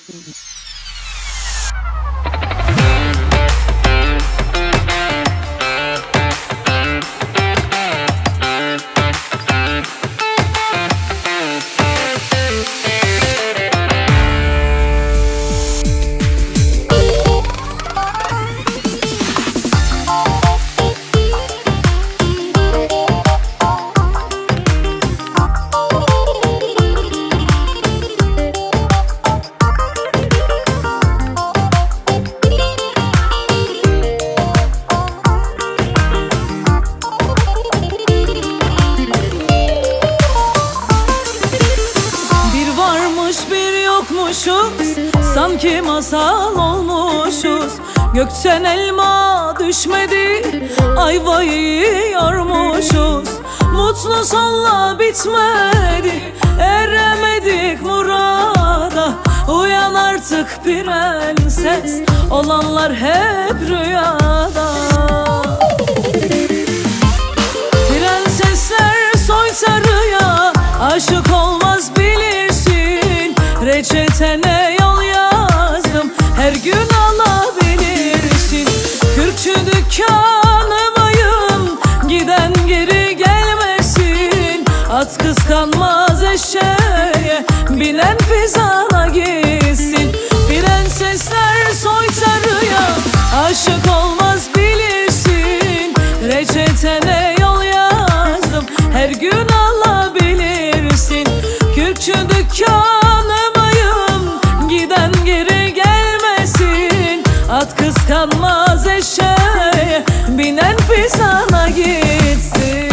Sanki masal olmuşuz. Gökten elma düşmedi, ayvayı yiyormuşuz. Mutlu sonla bitmedi, eremedik murada. Uyan artık prenses, olanlar hep rüyada. Prensesler soytarıya aşık olmaz bilirsin. Reçetene yol yazdım, her gün alabilirsin. Kürkçü dükkanımayım, giden geri gelmesin. At kıskanmaz eşeğe, binen fizana gitsin. Prensesler soytarıya aşık olmaz bilirsin. Reçetene yol yazdım, her gün alabilirsin. Kürkçü dükkanımayım, giden geri gelmesin. At kıskanmaz eşeğe, binen fizana gitsin.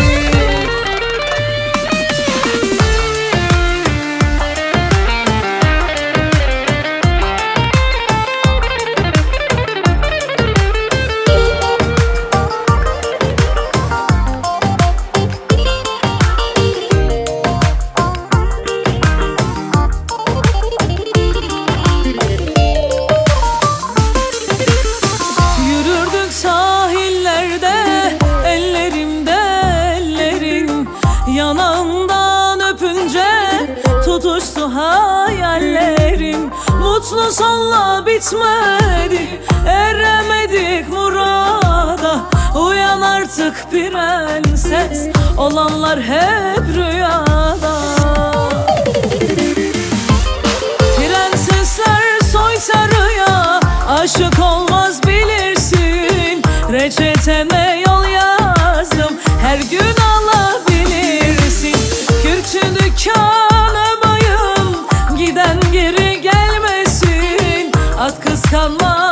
Yanağından öpünce tutuştu hayallerim. Mutlu sonla bitmedi, eremedik murada. Uyan artık prenses, olanlar hep rüyada. Prensesler soytarıya aşık olmaz bilirsin. Reçetene yol yazdım, her gün alabilirsin. Kürkçü dükkanımayım, giden geri gelmesin. At kıskanmaz